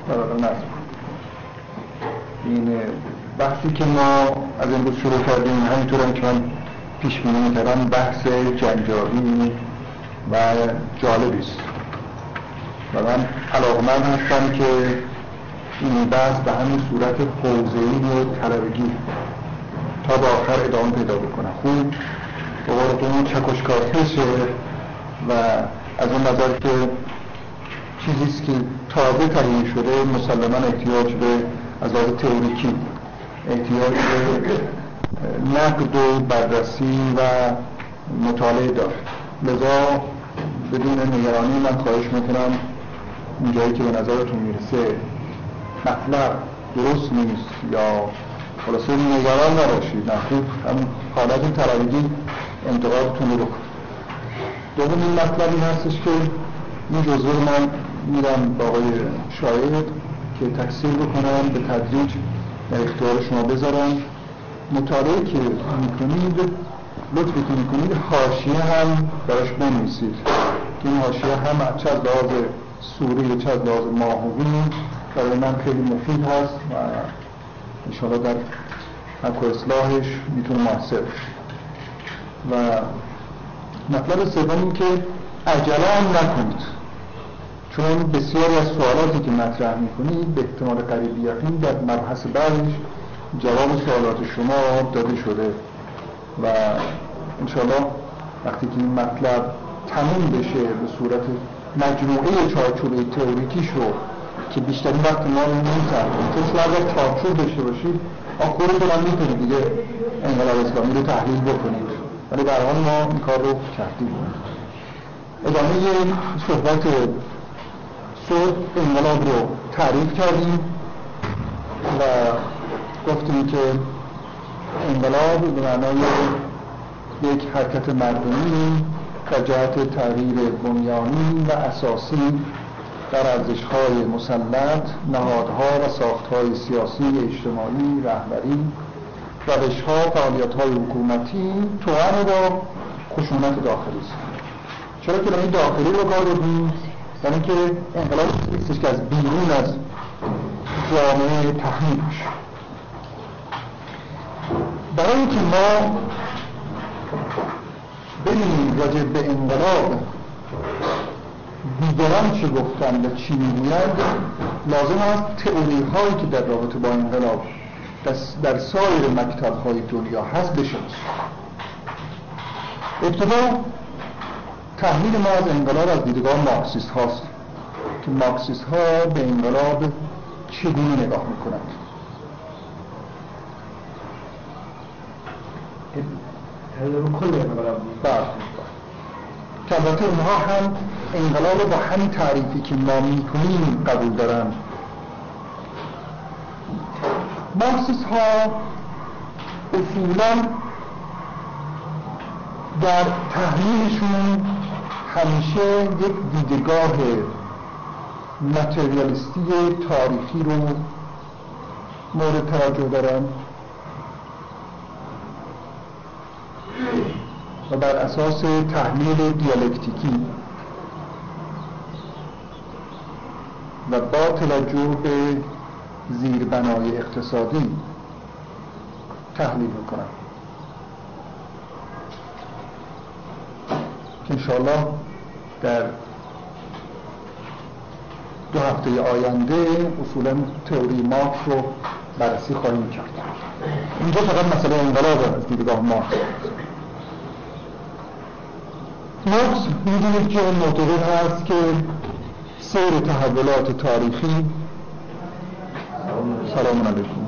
این بحثی که ما از امروز شروع کردیم همینطور که من پیش بینی می‌کردم بحث جنجالی و جالبی است و من علاقه‌مند هستم که این بحث به همین صورت حوزه‌ای و طلبگی تا به آخر ادامه پیدا بکنه. خوب به قول اون چکشکار بشه و از اون نظر که چیزیست که تازه تهیه شده مسلماً احتیاج به از لحاظ تئوریکی احتیاج به نقد و بررسی و مطالعه داره. لذا بدون نگرانی من خواهش میکنم اونجایی که به نظرتون میرسه مطلب درست نیست یا خلاصه نگران نباشید، نه خوب هم حالت طلبگی انتقادتون رو بکنید. دوم این مطلب این هستش که این جزوه رو من میدم با آقای شاید که تکثیر بکنم به تدریج در اختیار شما بذارم. مطالعه که میکنید لطفی که میکنید حاشیه هم براش بنویسید که این حاشیه هم چه از لحاظ سوری چه از لحاظ ماهوی برای من خیلی مفید هست و انشاءالله در حق و اصلاحش میتونه موثر بشه. و مطلب سوم این که عجله هم نکنید، چون بسیاری از سوالاتی که مطرح میکنید به احتمال قریب یقین در مبحث بعدش جواب سوالات شما داده شده و انشاءالله وقتی که این مطلب تموم بشه به صورت مجموعه چارچوبه تئوریکی شو که بیشترین وقت ما رو نمی‌ذاریم چون شما اگر چارچوب داشته باشید خودتون هم میتونید دیگه انقلاب اسلامی رو تحلیل بکنید، ولی در حال ما این کار رو کردیم. ادامه صحبت صلح انقلاب رو تعریف کردیم و گفتیم که انقلاب به معنای یک حرکت مردمی در جهت تغییر بنیانی و اساسی در ارزش‌های مسلط، نهادها و ساخت‌های سیاسی، اجتماعی، رهبری، روش‌ها، فعالیت‌های حکومتی توأم با خشونت داخلی است. چرا کلمه داخلی رو کار بردیم؟ یعنی اینکه انقلاب نیستش که از بیرون از جامعه تحمیل بشه. برای اینکه ما ببینیم راجع به انقلاب دیگران چه گفتن و چی میگویند، لازم است تئوری هایی که در رابطه با انقلاب در سایر مکتب های دنیا هست بشناسیم. ابتدا تحلیل ما از انقلاب از دیدگاه مارکسیست هاست که مارکسیست ها به انقلاب چگونه نگاه میکنند. کل انقلاب که البته اونها هم انقلاب با همین تعریفی که ما میکنیم قبول دارن. مارکسیست ها اصولا در تحلیلشون همیشه یک دیدگاه متریالیستی تاریخی رو مورد توجه دارن و بر اساس تحلیل دیالکتیکی و با توجه به زیربنای اقتصادی تحلیل میکنن که انشاءالله در 2 هفته آینده اصولا تئوری مارکس رو بررسی خواهیم کرد. اینجا فقط مسئله انقلاب از دیدگاه مارکس. مارکس می‌دونید که معتقد هست که سیر تحولات تاریخی سلام علیکم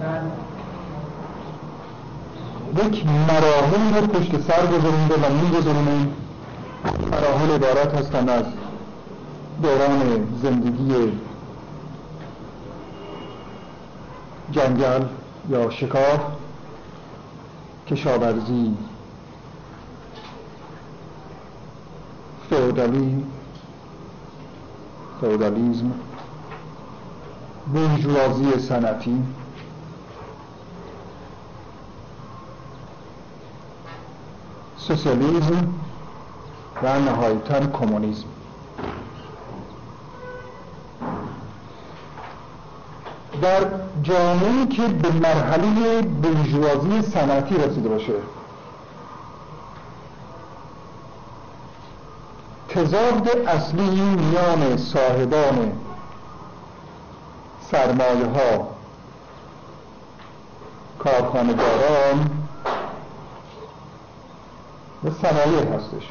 یک مراحل رو پشت سر گذارونده و می‌گذارونه. مراحل عبارت هستند از دوران زندگی جنگل یا شکار، کشاورزی، فئودالیسم، بورژوازی صنعتی، سوسیالیسم و نهایتاً کمونیسم. در جامعه‌ای که به مرحله بورژوازی صنعتی رسیده باشه، تضاد اصلی میان صاحبان سرمایه‌ها، کارخانه‌داران و صنایع هستش.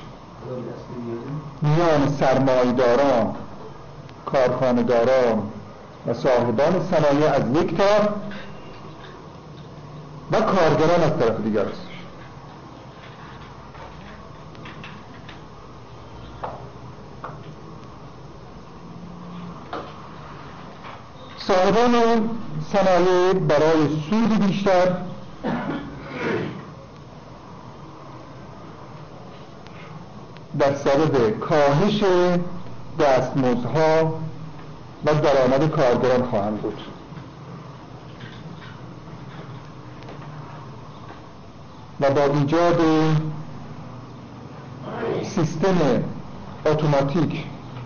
میان سرمایه‌داران، کارخانه‌داران و صاحبان صنایع از یک طرف و کارگران از طرف دیگر است. صاحبان صنایع برای سود بیشتر در سبب کاهش دستمزدها و درآمد کارگران خواهند بود. و با ایجاد سیستم اتوماتیک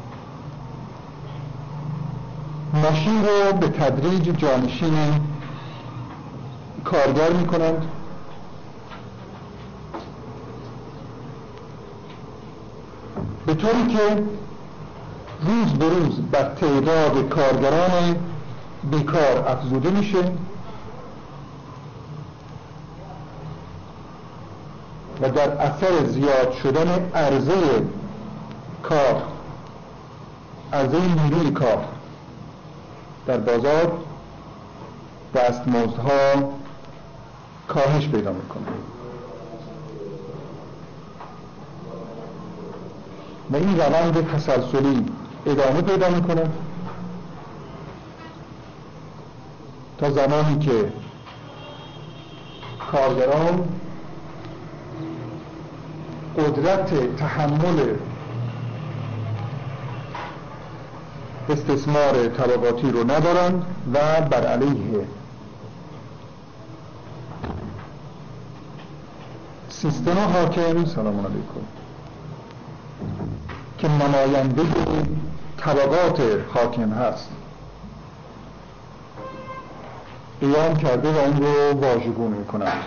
ماشین رو به تدریج جانشین کارگر می‌کنند به طوری که روز به روز بر تعداد کارگران بیکار افزوده میشه و در اثر زیاد شدن عرضه کار، عرضه نیروی کار در بازار، دستمزدها کاهش پیدا میکنه و این روند تسلسلی ادامه پیدا میکنه تا زمانی که کارگران قدرت تحمل استثمار طبقاتی رو ندارند و بر علیه سیستم حاکم، سلام علیکم، که نماینده طبقات حاکم هست قیام کرده و اون رو واژگون میکنند.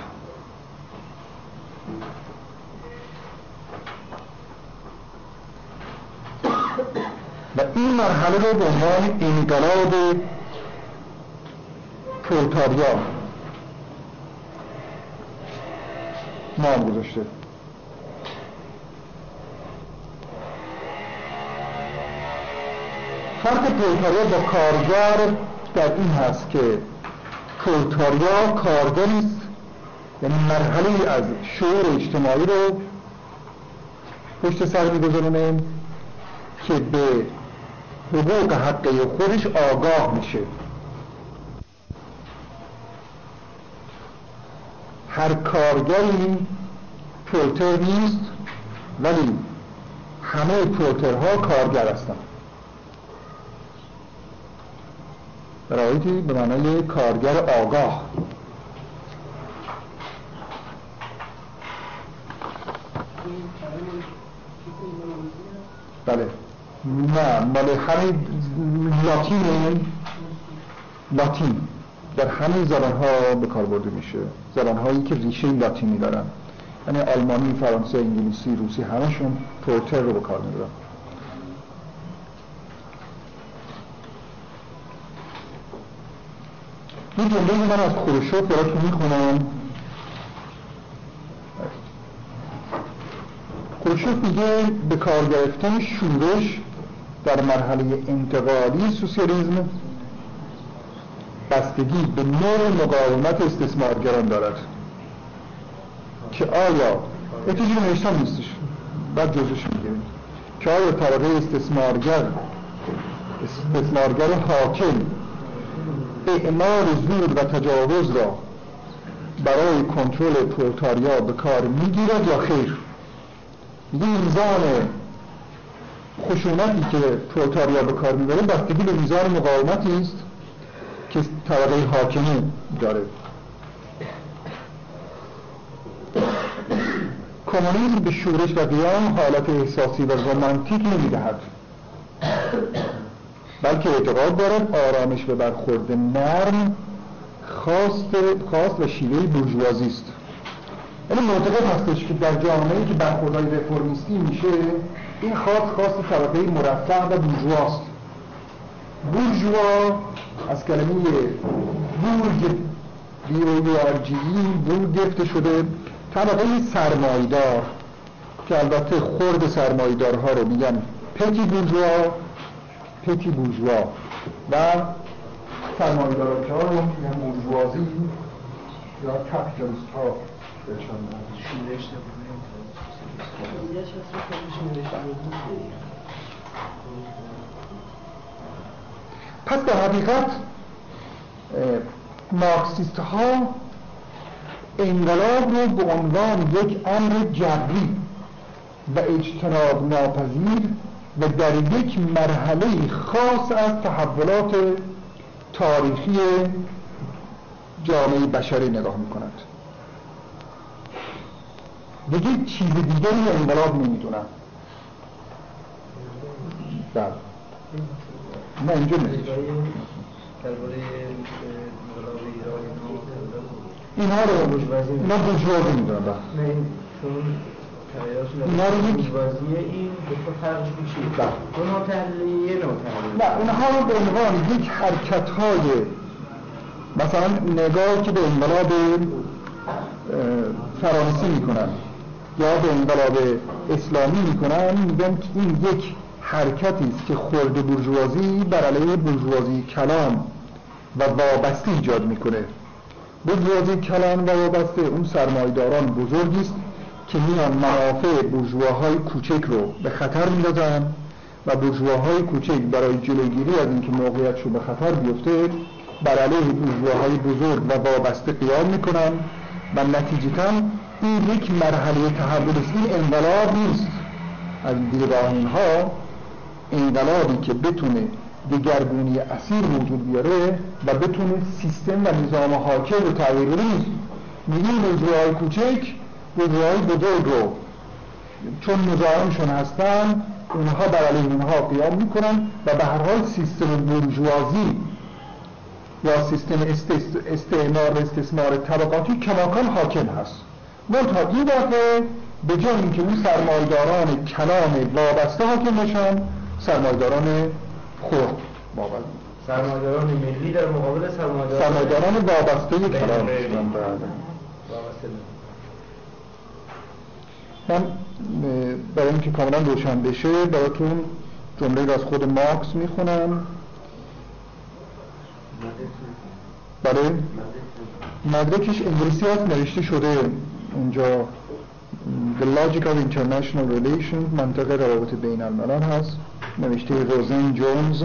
و این مرحله رو به عنوان انقلاب پرولتاریا نام گذاشته. فرق پرولتاریا با کارگر در این هست که پرولتاریا کارگری است، یعنی مرحله از شعور اجتماعی رو پشت سر می‌گذارونه که به حقوق حقه خودش آگاه میشه. هر کارگری پرولتر نیست، ولی همه پرولترها کارگر هستن. برایتی به معنای کارگر آگاه. بله، نه مال همین لاتین در همین زبان‌ها به کار برده میشه، زبان‌هایی که ریشه لاتینی دارن، یعنی آلمانی، فرانسه، انگلیسی، روسی، همشون پرولتر رو به کار میبرن. این جمله من از خروشوف براتون میخونم. خروشوف میگه به کار گرفتن شورش در مرحله انتقالی سوسیالیسم بستگی به نوع مقاومت استثمارگران دارد که آیا اتجاه نوشتن نیستش، بعد جزش میگیریم که آیا طبقه استثمارگر حاکم اعمال زور و تجاوز را برای کنترل پرولتاریا به کار میگیرد یا خیر. میزان خشونتی که پرولتاریا به کار میبره بستگی به میزان مقاومتی است که طبقه حاکمه داره. کمونیسم به شورش و قیام حالت احساسی و رمانتیک نمیدهد، بلکه اعتقاد دارد آرامش به برخورد نرم خواست و شیوه بورژوازی است. یعنی معتقد هستش که در جامعه‌ای که برخوردهای رفرمیستی میشه این خواست طبقه مرفه و بورژواست. بورژوا از کلمه بورژ بورژ گرفته شده، طبقه سرمایدار که البته خرد سرمایدارها رو میگن پتی بورژوا و سرمایدارها رو میگن بورژوازی یا کپیتالیست ها بهشون پس در حقیقت مارکسیست ها انقلاب رو به عنوان یک امر جبری و اجتناب ناپذیر و در یک مرحله خاص از تحولات تاریخی جامعه بشری نگاه میکنند. دیگه چیز دیگری انقلاب نمیدونن. بله نه اینجور نیست. اینها رو بورژوازی میدونن. اینا رو یک بورژوازی این دو فرقش میشه. دو نوع تحلیلیه نه اونها رو به عنوان یک حرکت‌های مثلا نگاهی که به انقلاب فرانسه میکنن یا به انقلاب اسلامی میکنن میگن که این یک حرکتی است که خرد بورژوازی بر علیه بورژوازی کلان و وابسته ایجاد میکنه. بورژوازی کلان و وابسته اون سرمایه‌داران بزرگی است که میان منافع بورژواهای کوچک رو به خطر میندازن و بورژواهای کوچک برای جلوگیری از اینکه موقعیتشون به خطر بیفته بر علیه بورژواهای بزرگ و وابسته قیام میکنن و نتیجتاً این یک مرحله تحول است. این انقلاب نیست از دیدگاه اینها، انقلابی که بتونه دگرگونی اصیل وجود بیاره و بتونه سیستم و نظام حاکم رو تغییر بده نیست. میگیم بورژواهای کوچک بورژواهای بزرگ رو چون مزاحمشون هستن اونها بر علیه اونها قیام میکنن و به هر حال سیستم بورژوازی یا سیستم استعمار و استثمار طبقاتی کماکان حاکم هست. منتها این دفعه به جای اینکه اون سرمایه‌داران کلان وابسته حاکم باشن سرمایه‌داران خرد وابسته، سرمایه‌داران ملی در مقابل سرمایه‌داران وابسته کلان باشن. من برای اینکه کاملا روشن بشه براتون جمله از خود مارکس میخونم. برای مدرکش انگلیسی هست، نوشته شده اونجا The Logic of International Relations، منطق روابط بین الملل هست، نوشته روزن جونز.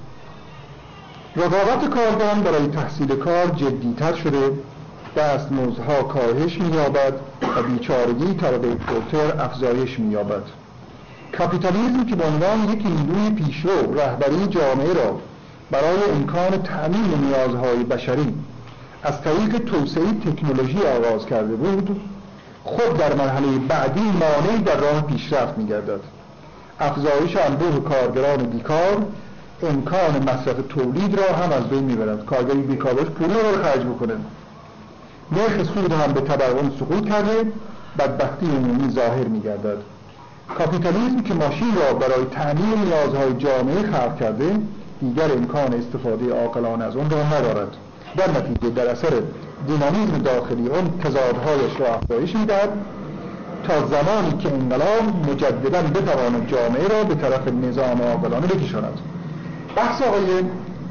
رقابت کارگران برای تحصیل کار جدی‌تر شده، دستمزدها کاهش می‌یابد و بیچارگی طبقه پرتر افزایش می‌یابد. کاپیتالیسم که به عنوان یک نیروی پیشرو رهبری جامعه را برای امکان تأمین نیازهای بشری از طریق توسعه تکنولوژی آغاز کرده بود، خود در مرحله بعدی مانعی در راه پیشرفت می‌گردد. افزایش انبوه کارگران بیکار امکان مصرف تولید را هم از بین می‌برد. کارگری بیکار باشه پول رو خرج بکنه. نرخ سود هم به تبعون سقوط کرده، بدبختی عمومی ظاهر می‌گردد. کاپیتالیسم که ماشین را برای تأمین نیازهای جامعه خلق کرده، دیگر امکان استفاده عاقلانه از آن را ندارد. در نتیجه در اثر دینامیزم داخلی آن تضادهایش را افزایش می‌دهد تا زمانی که انقلاب مجدداً بتواند جامعه را به طرف نظام عاقلانه بکشاند. بحث آقای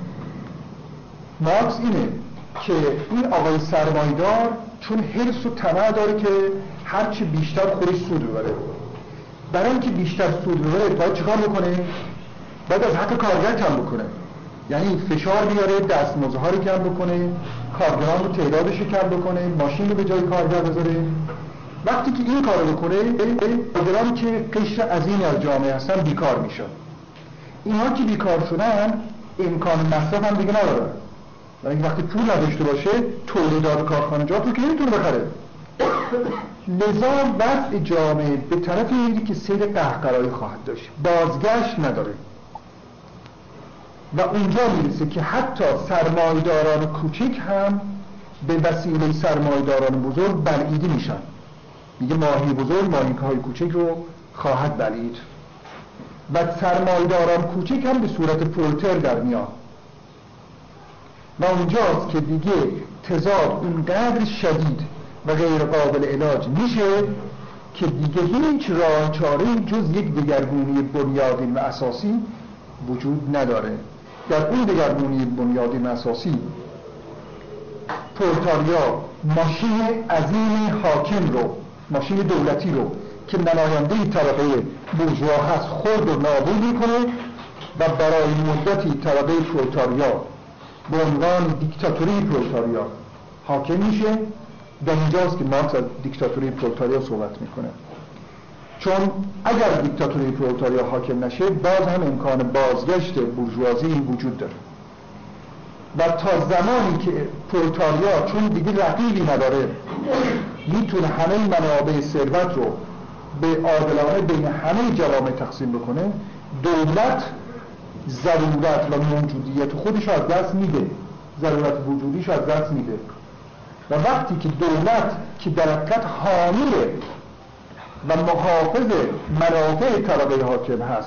مارکس اینه که این آقای سرمایه‌دار چون حرص و طمع داره که هرچی بیشتر خودش سود ببره، برای اینکه بیشتر سود ببره باید چیکار بکنه؟ باید از حق کارگر کم بکنه، یعنی فشار بیاره، دستمزدها رو کم بکنه، کارگران رو تعدادش رو کم بکنه، ماشین رو به جای کارگر بذاره. وقتی که این کارو بکنه کارگرانی که قشر عظیمی از جامعه هستن بیکار میشن. اینها که بیکار شدن امکان مصرف هم دیگه ندارن، یعنی وقتی پول نداشته باشه تولیدات کارخانجات رو که نمیتونه بخره. لذا وضع جامعه به طرف میری که سیر قهقرایی خواهد داشت، بازگشت نداره. و اونجا میرسه که حتی سرمایه‌داران کوچک هم به وسیله سرمایه‌داران بزرگ بلعیده میشن. میگه ماهی بزرگ ماهی‌های کوچک رو خواهد بلعید و سرمایه‌داران کوچک هم به صورت فولتر در میاد و اونجاست که دیگه تضاد اونقدر شدید و غیر قابل علاج میشه که دیگه هیچ راه چاره‌ای جز یک دگرگونی بنیادین و اساسی وجود نداره. در اون دگرگونی بنیادین و اساسی پرولتاریا ماشین عظیم حاکم رو، ماشین دولتی رو که نماینده طبقه بورژوا هست خرد و نابود میکنه و برای مدتی طبقه پرولتاریا به عنوان دیکتاتوری پرولتاریا حاکم میشه. در اینجاست که مارکس از دیکتاتوری پرولتاریا صحبت میکنه، چون اگر دیکتاتوری پرولتاریا حاکم نشه باز هم امکان بازگشت بورژوازی وجود داره و تا زمانی که پرولتاریا چون دیگه رقیبی نداره میتونه همه منابع ثروت رو به عادلانه بین همه جوامع تقسیم بکنه، دولت ضرورت و موجودیت خودش رو از دست میده، ضرورت وجودیش رو از دست میده و وقتی که دولت که در حقیقت حامی و محافظ منافع طبقه حاکم هست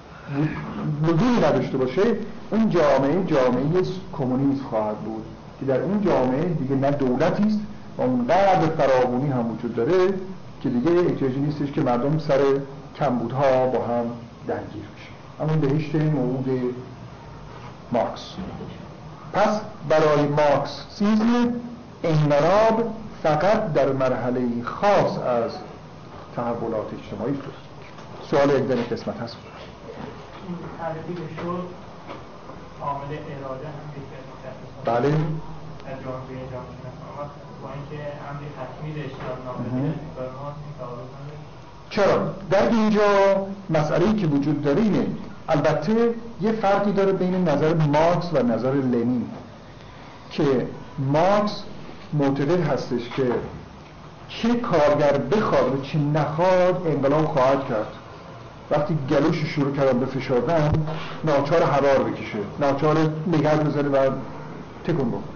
وجودی نداشته باشه، اون جامعه کمونیسم خواهد بود که در اون جامعه دیگه نه دولتی است و اونقدر فراوانی هم وجود داره که دیگه احتیاجی نیستش که مردم سر کمبودها با هم درگیر بشه. همون بهشت موعود مارکس. پس برای مارکسیسم انقلاب فقط در مرحله خاص از تحولات اجتماعی بود. سوال اقدام قسمت هست. این تعریفی به شغل عامل اراده هم دیگه بله. در جامعه با اینکه امری حتمی اشتراک ناپذیر کار ما این تعارض نداره. چرا؟ در اینجا مسئله‌ای که وجود داره اینه، البته یه فرقی داره بین نظر مارکس و نظر لنین که مارکس معتقد هستش که چه کارگر بخواد و چه نخواد انقلاب خواهد کرد. وقتی گلوش شروع کردن به فشردن ناچار هوار بکشه، ناچار نگه بزنه و تکون بخوره.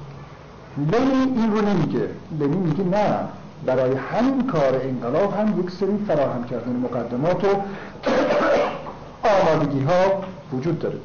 لنین این رو نمیگه. لنین میگه نه، برای همین کار انقلاب هم یک سری فراهم کردن مقدمات و آمادگی ها وجود داره.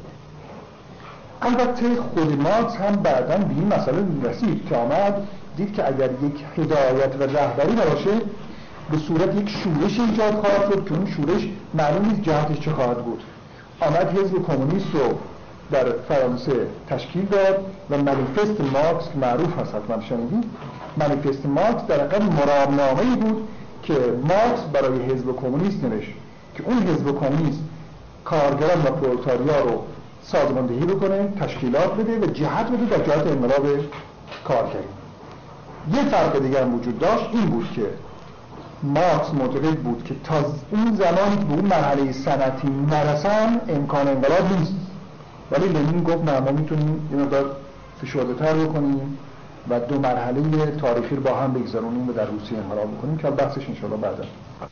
البته خود مارکس هم بعداً به این مسئله رسید که آمد دید که اگر یک هدایت و رهبری نباشه به صورت یک شورش ایجاد خواهد شد که اون شورش معلوم نیست جهتش چه خواهد بود. آمد حزب کمونیست رو در فرانسه تشکیل داد و منیفست مارکس معروف هست، حتما شنیدید. منیفست مارکس در واقع مرامنامه‌ای بود که مارکس برای حزب کمونیست نوشت که اون حزب کمونیست کارگران و پرولتاریا رو سازماندهی بکنه، تشکیلات بده و جهت بده در جهت انقلاب کارگری. یه فرق دیگه هم وجود داشت، این بود که مارکس معتقد بود که تا اون زمانی که به اون مرحله صنعتی نرسن امکان انقلاب نیست، ولی لنین گفت نه، ما میتونیم این مقدار فشرده‌تر بکنیم و دو مرحله تاریخی رو با هم بگذارونیم و در روسیه انقلاب بکنیم که بحثش انشاءالله بعدا.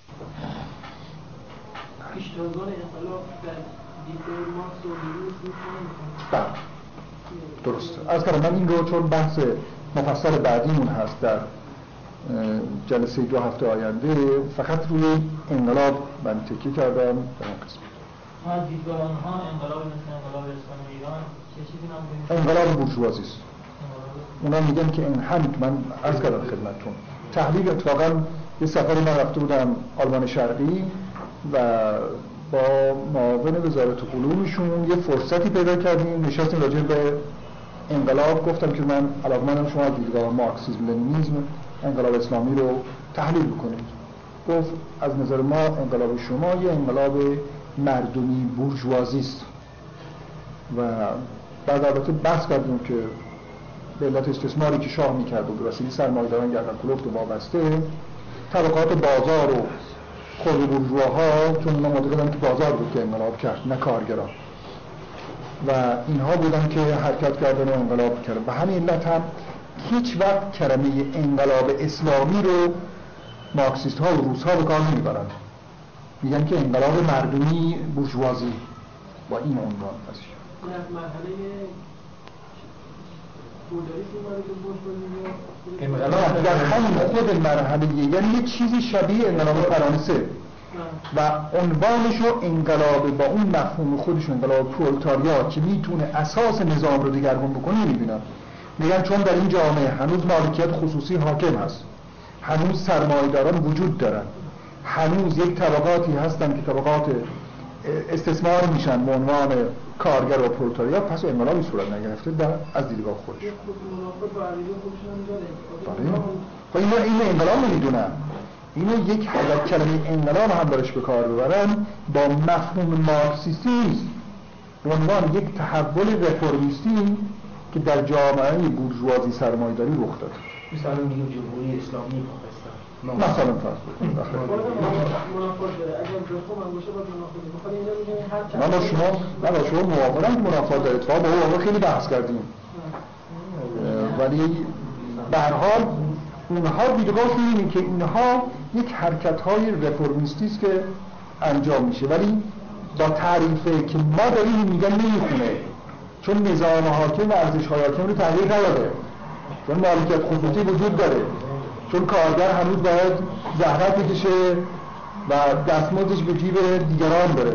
پیشتازان انقلاب در دیدگاه مارکس و لنین بله درسته. از کنم من این رو چون بحث مفصل بعدیمون هست در جلسه 2 هفته آینده فقط روی انقلاب من تکیه کردم در این قسمت. ما دیدگاه آنها انقلاب مثل انقلاب اسلامی ایران چه چیزی نام انقلاب بورژوازی است. اونا میگن که این هم من عرض کردم خدمتتون تحلیل اتفاقا یه سفری من رفته بودم آلمان شرقی و با معاون وزارت علومشون یه فرصتی پیدا کردیم نشستیم راجع به انقلاب. گفتم که من علاقه‌مندم شما دیدگاه مارکسیسم لنینیسم انقلاب اسلامی رو تحلیل بکنید. گفت از نظر ما انقلاب شما یه انقلاب مردمی بورژوازی است و بعد البته بحث کردیم که به علت استثماری که شاه میکرد و به وسیله سرمایه‌داران گردن کلفت و وابسته طبقات بازار و خود بورژواها، چون اونا معتقدن که بازار بود که انقلاب کرد نه کارگران، و اینها بودن که حرکت کردن و انقلاب کردن. و همین علت هم هیچ وقت کلمه انقلاب اسلامی رو مارکسیست ها و روس ها به کار نمیبرن، میگن که انقلاب مردمی بورژوازی با این عنوان هست. مرحله انقلاب در همین خود مرحله، یعنی یه چیزی شبیه انقلاب فرانسه و عنوانش رو انقلاب با اون مفهوم خودش، انقلاب پرولتاریا که میتونه اساس نظام رو دگرگون بکنه میبینن. میگن چون در این جامعه هنوز مالکیت خصوصی حاکم هست، هنوز سرمایه‌داران وجود دارن، هنوز یک طبقاتی هستن که طبقات استثمار میشن به عنوان کارگر و پرولتاریا، پس انقلابی صورت نگرفته از دیدگاه خودش. خب این انقلاب نمیدونن، اینو یک حالت کلمه انقلاب هم برش به کار ببرن با مفهوم مارکسیستی به عنوان یک تحول رفرمیستی که در جامعه بورژوازی سرمایه‌داری رخ داد. مثلا میگیم جمهوری اسلامی پاکستان مثلا فرض کنید من با شما موافقم که منافات داره، اتفاقا با اون خیلی بحث کردیم، ولی به هر حال اونها دیدگاهشون اینه که اینها یک حرکت‌های رفرمیستی است که انجام میشه، ولی با تعریفی که ما داریم میگن نمیخونه، چون نظام حاکم و ارزش‌های حاکم رو تغییر نداده، چون مالکیت خصوصی وجود داره، چون کارگر هنوز باید زحمت بکشه و دستمزدش به جیب دیگران بره.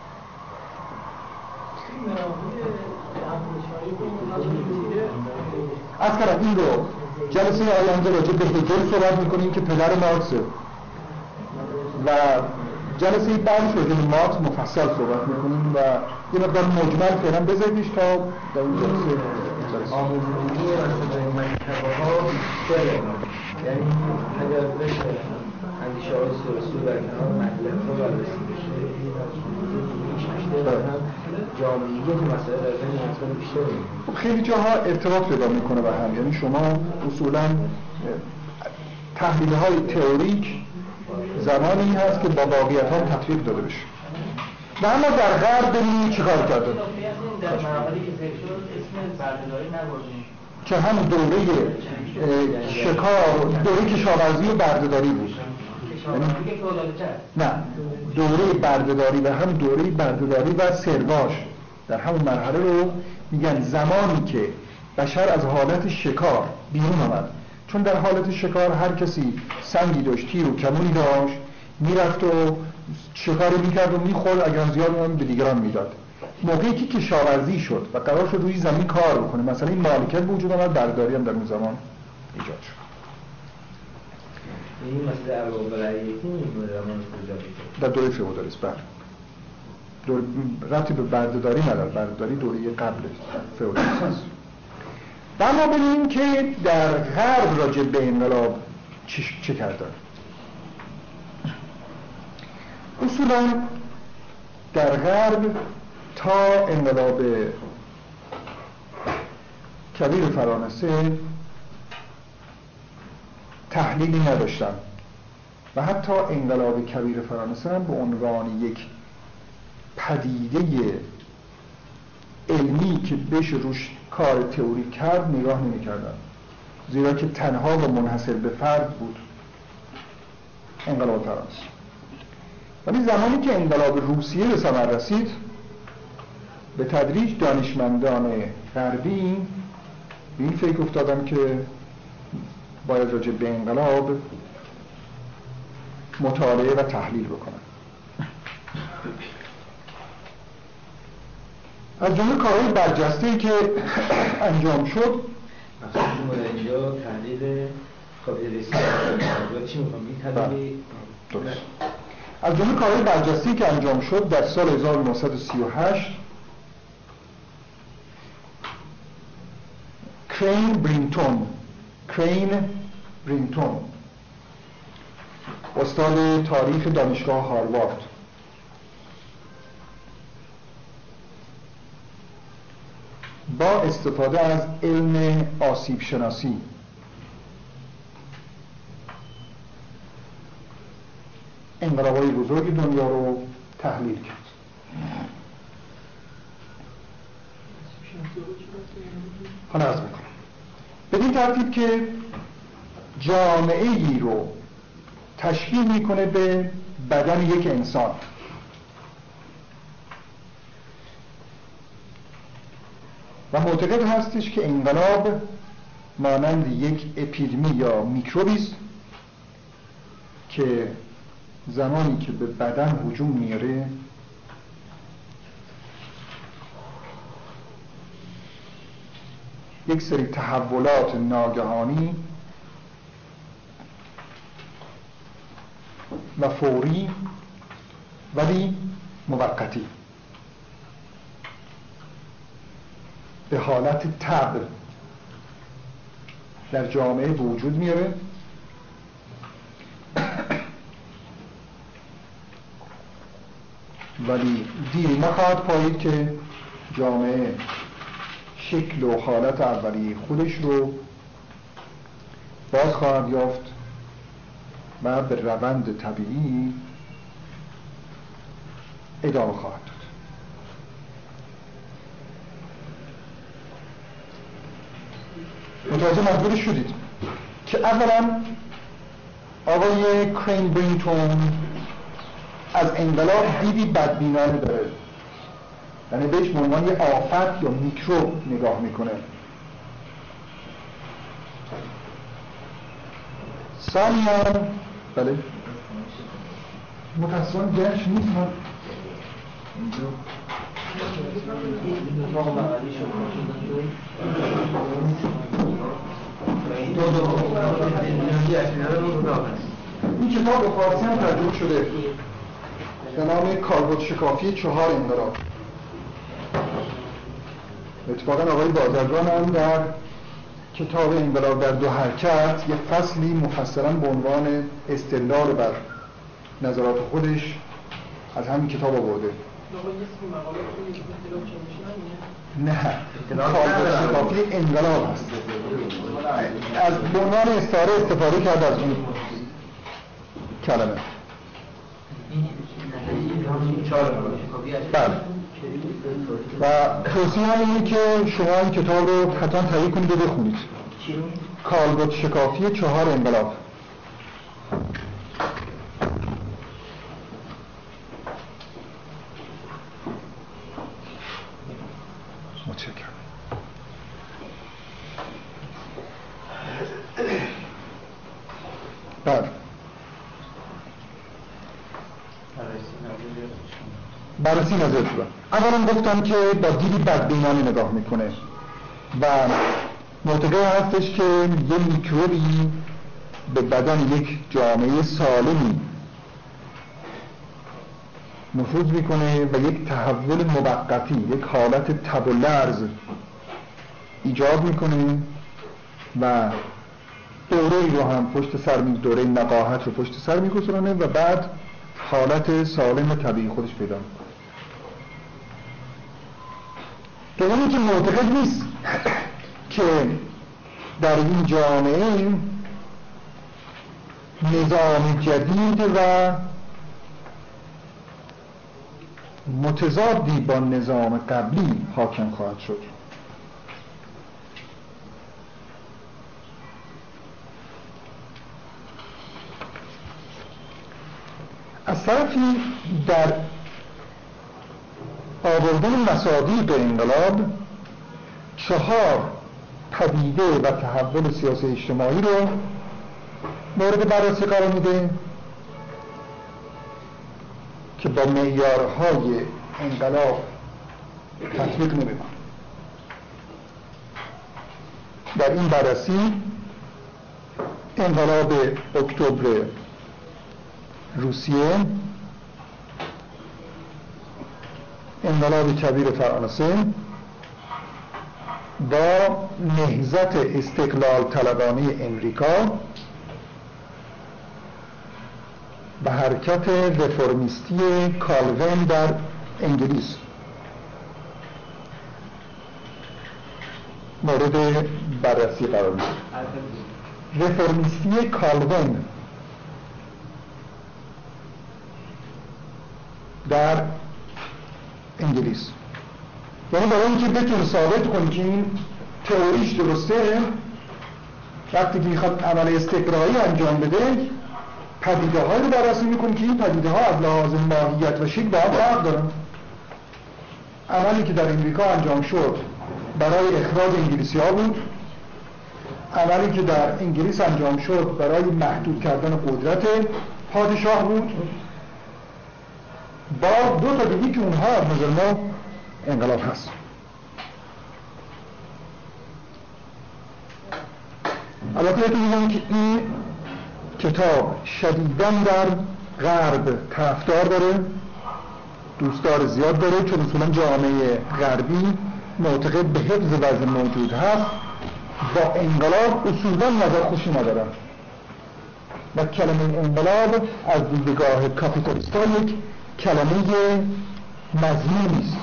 از کردم این رو جلسه آینده راجع به هگل صحبت میکنیم که پدر مارکسه و جلسه بعدش راجع به مارکس مفصل صحبت میکنیم و یه مقدار مجمل فعلا بذاریمش تا در این جلسه آموزگی مثلا مکتب‌ها بیشتره، یعنی اگر بشه اندیشه‌های سیاسی در کنار مطلب‌ها بررسی بشه بیشتر هم جامعیت مسئله در ذهن انسان بیشتره. خیلی جاها ارتباط پیدا میکنه به هم، یعنی شما اصولاً تحلیل‌های تئوریک زمانی هست که با واقعیت‌ها تطبیق داده بشه. و اما در غرب ببینید چیکار کرده. در مراحلی که ذکر شد اسم بردهداری نبردیم که هم دوره شکار، دوره کشاورزی و بردهداری بود. نه، دوره بردهداری و هم دوره بردهداری و سرواش در همون مرحله رو میگن زمانی که بشر از حالت شکار بیرون آمد، چون در حالت شکار هر کسی سنگی داشت، تیر و کمونی داشت، میرفت و شکاری میکرد و میخورد، اگر زیاد هم به دیگران میداد. موقعی که کشاورزی شد و قرار شد روی زمین کار بکنه، مثلا این مالکیت وجود آمد، بردهداری هم در اون زمان ایجاد شد. این مسئله ارباب‌رعیتی در دوره فئودالیسم بله. ربطی به بردهداری نداره، بردهداری دوره قبل فئودالیسم است. و اما ببینیم که در غرب راجع به انقلاب چه کردن. اصولا در غرب تا انقلاب کبیر فرانسه تحلیلی نداشتن و حتی انقلاب کبیر فرانسه هم به عنوان یک پدیده علمی که بشه روش کار تئوری کرد نگاه نمی کردن، زیرا که تنها و منحصر به فرد بود انقلاب فرانسه. ولی زمانی که انقلاب روسیه به ثمر رسید، به تدریج دانشمندان غربی به این فکر افتادن که باید راجع به انقلاب مطالعه و تحلیل بکنن. از جمله کارهای برجسته‌ای که انجام شد اینجا تحلیل کاپیتالیسم چی می‌خوام این درست. از جمله کارهای برجسته‌ای که انجام شد در سال 1938 کرین برینگتون استاد تاریخ دانشگاه هاروارد با استفاده از علم آسیب شناسی انقلاب‌های بزرگ دنیا رو تحلیل کرد. حالا عرض میکنم بدین ترتیب که جامعه‌ای رو تشکیل میکنه به بدن یک انسان و معتقد هستش که انقلاب مانند یک اپیدمی یا میکروبی است که زمانی که به بدن هجوم میاره یک سری تحولات ناگهانی و فوری ولی موقتی به حالت تب در جامعه به وجود میاره ولی دیری نخواهد پایید که جامعه شکل و حالت اولیه خودش رو باز خواهد یافت و به روند طبیعی ادامه خواهد داد. متوجه مطلبش شدید که اولا آقای کرین برینگتون از انقلاب دیدی بدبینانه داره، یعنی بهش به عنوان یه آفت یا میکروب نگاه میکنه. ثانیاً بله متاسفانه درش نیست من اینجا این کتاب به فارسی هم ترجمه شده به نام کالبد شکافی 4 انقلاب. اتفاقاً آقای بازرگان هم در کتاب انقلاب در 2 حرکت یه فصلی مفصلاً به عنوان استدلال بر نظرات خودش از همین کتاب آورده. نه، کالبد شکافی انقلاب هست. از به عنوان استعاره استفاده کرد از این کلمه. بله. و توصیه هم اینه که شما این کتاب رو حتما تهیه کنید و بخونید. کالبد شکافی 4 انقلاب. متشکرم. بله. بررسی نظر شدن. اولا گفتم که با دیدی بدبینانه نگاه میکنه و معتقد هستش که یه میکروبی به بدن یک جامعه سالمی نفوذ میکنه و یک تحول موقتی، یک حالت تب و لرز ایجاد میکنه و دوره‌ای رو هم پشت سر دوره نقاهت رو پشت سر میگذارونه و بعد حالت سالم طبیعی خودش پیدا میکنه. دومی که معتقد نیست که در این جامعه نظام جدید و متضادی با نظام قبلی حاکم خواهد شد. از طرفی در آوردن مصادیق انقلاب 4 پدیده و تحول سیاسی اجتماعی رو مورد بررسی قرار میده که با معیارهای انقلاب تطبیق نمی‌کنه. در این بررسی انقلاب اکتبر روسیه، انقلاب کبیر فرانسه با نهضت استقلال طلبانه امریکا و حرکت رفرمیستی کالوین در انگلیس مورد بررسی قرار می‌گیرد. رفرمیستی کالوین در انگلیس، یعنی برای اینکه بتونه ثابت کنه که این تئوریش درسته، وقتی که میخواد عمل استقرایی انجام بده پدیده هایی رو بررسی میکنه که این پدیده ها از لحاظ ماهیت و شکل با هم فرق دارن. عملی که در امریکا انجام شد برای اخراج انگلیسی ها بود. عملی که در انگلیس انجام شد برای محدود کردن قدرت پادشاه بود، با دو تا دیگه که اونها از نظر ما انقلاب هست. البته بهتون میگم که این کتاب شدیداً در غرب طرفدار داره، دوستدار زیاد داره، چون اصولاً جامعه غربی معتقد به حفظ وضع موجود هست، با انقلاب اصولاً نظر خوشی ندارن و کلمه انقلاب از دیدگاه کاپیتالیستا یک کلمه مذمومی است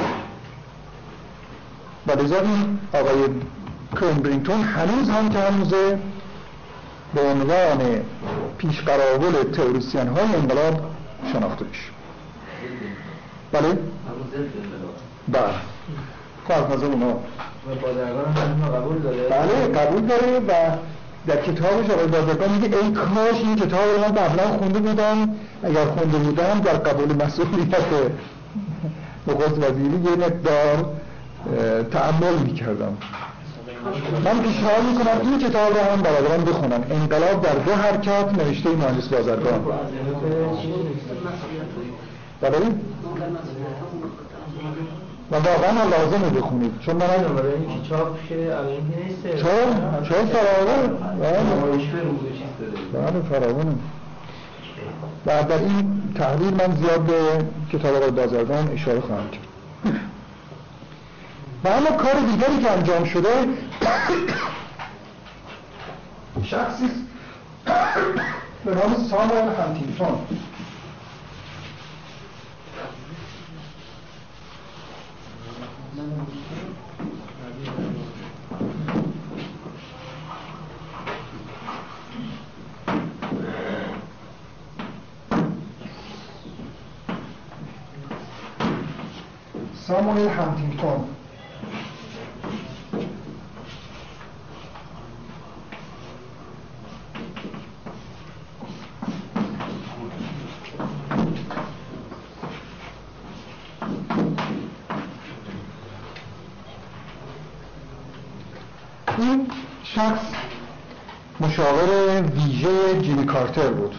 و لذا این آقای کرنبرینگتون هنوز هم که هنوزه به عنوان پیشقراول تئوریسین های انقلاب شناخته میشه. بله؟ بله فرق نظر اونا بازرگان هم قبول داره؟ بله قبول داره و در کتابش آقای بازرگان میگه ای کاش این کتاب رو من قبلا خونده بودم، اگر خونده بودم در قبول مسئولیت نخست وزیری یه مقدار تأمل میکردم. من پیشنهاد میکنم این کتاب رو هم برادران بخونن، انقلاب در 2 حرکت نوشته مهندس بازرگان. بله؟ و واقعا لازمه بخونید چون من این چاپ شه الان نیست. چون فراوان بله فراوانه. و در این تحلیل من زیاد به کتاب آقای بازرگان اشاره خواهم کرد. و اما کار دیگری که انجام شده شخصی به نام ساموئل هانتینگتون ساموئل هانتینگتون این شخص مشاور ویژه جیمی کارتر بود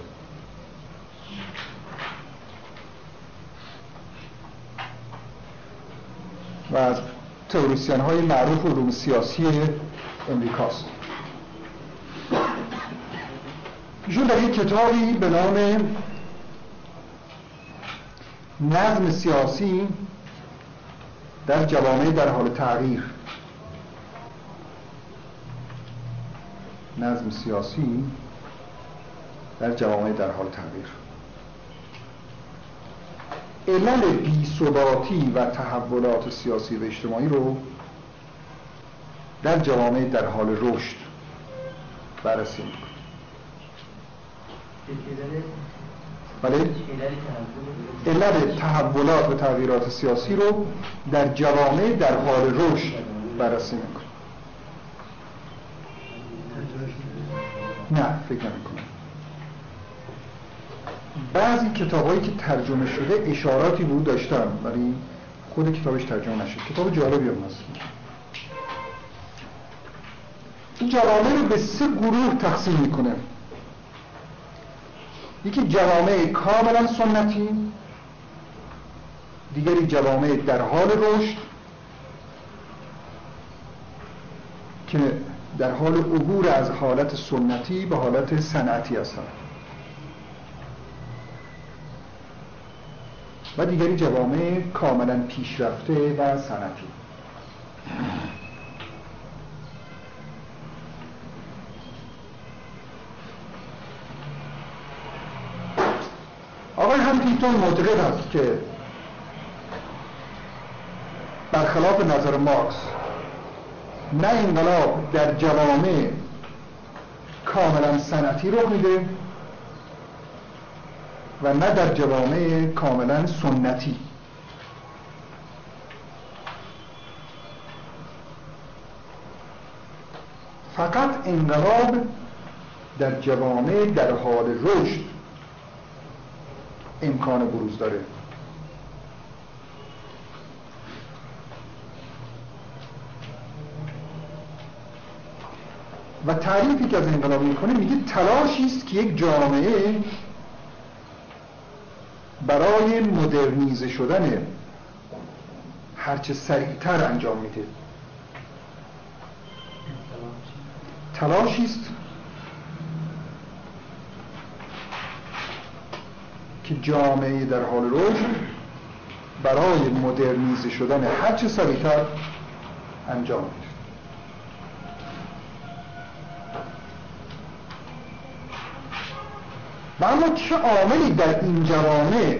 و از تئوریسین های معروف علوم سیاسی امریکاست. ایشون در یک کتابی به نام نظم سیاسی در جوامع در حال تغییر، نظم سیاسی در جوامع در حال تغییر، علل بی‌ثباتی و تحولات سیاسی و اجتماعی رو در جوامع در حال رشد بررسی می‌کنه. بله؟ علل تحولات و تغییرات سیاسی رو در جوامع در حال رشد بررسی می‌کنه. نه فکر نمی‌کنم. بعضی کتابایی که ترجمه شده اشاراتی بود داشتن ولی خود کتابش ترجمه نشد. کتاب جالبی هم هست. این جوامع رو به 3 گروه تقسیم میکنه. یکی جوامع کاملا سنتی، دیگری جوامع در حال رشد که در حال عبور از حالت سنتی به حالت صنعتی هستند و دیگری جوامع کاملا پیشرفته و صنعتی. آقای هانتینگتون معتقد است که برخلاف نظر مارکس نه انقلاب در جوامع کاملا صنعتی رخ میده و نه در جوامع کاملا سنتی. فقط انقلاب در جوامع در حال رشد امکان بروز داره. و تعریفی که از انقلاب میکنه میگه تلاشی است که یک جامعه برای مدرنیزه شدن هرچه سریعتر انجام میده. تلاشی است که جامعه در حال رشد برای مدرنیزه شدن هرچه سریعتر انجام میده. و اما چه عاملی در این جوامع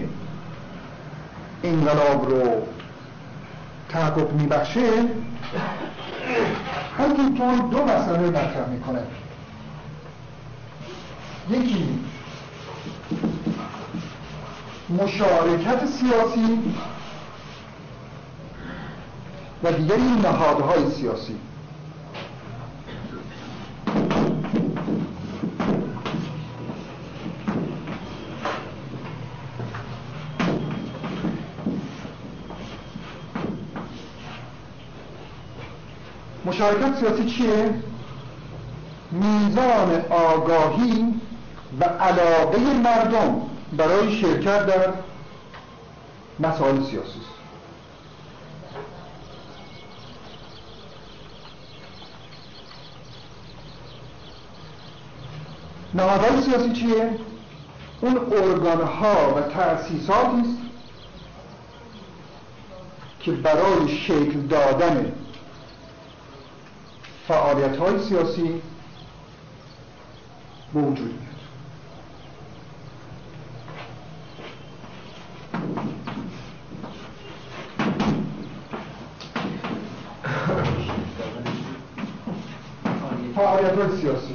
انقلاب رو تحقق میبخشه؟ همینطور دو مسئله مطرح میکنه. یکی مشارکت سیاسی و دیگری نهادهای سیاسی. مشارکت سیاسی چیه؟ میزان آگاهی و علاقه مردم برای شرکت در مسائل سیاسی است. نهادهای سیاسی چیه؟ اون ارگان‌ها و تأسیساتی است که برای شکل دادن فعالیت‌های سیاسی به وجود میاد. فعالیت‌های سیاسی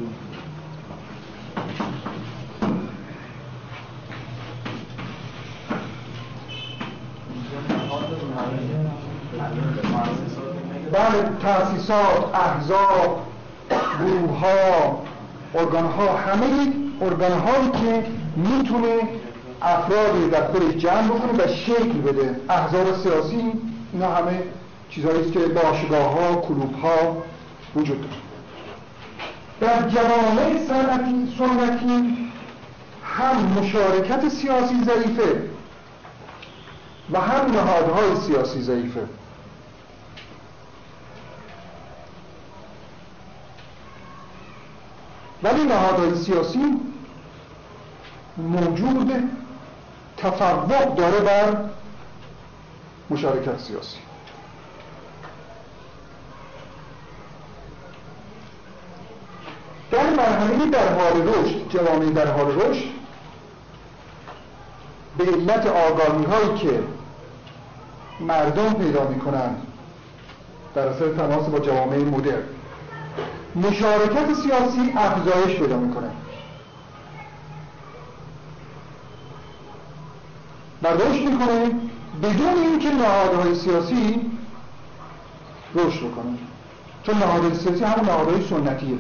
بله، تأسیسات، احزاب، گروه‌ها، ارگان‌ها، همه ارگان‌هایی که میتونه افرادی در خودش جمع بکنه و شکل بده. احزاب سیاسی اینا همه چیزهایی است که باشگاه‌ها، کلوب‌ها وجود داره. در جوامع سنتی هم مشارکت سیاسی ضعیفه و هم نهادهای سیاسی ضعیفه. ولی نهادهای سیاسی موجود تفوق داره بر مشارکت سیاسی. در مرحله در حال رشد، جوامع در حال رشد به علت آگاهی هایی که مردم پیدا میکنن در اثر تماس با جوامع مدرن، مشارکت سیاسی افزایش پیدا میکنه و رشد میکنه بدون اینکه نهادهای سیاسی رشد بکنه، چون نهادهای سیاسی همون نهادهای سنتیه.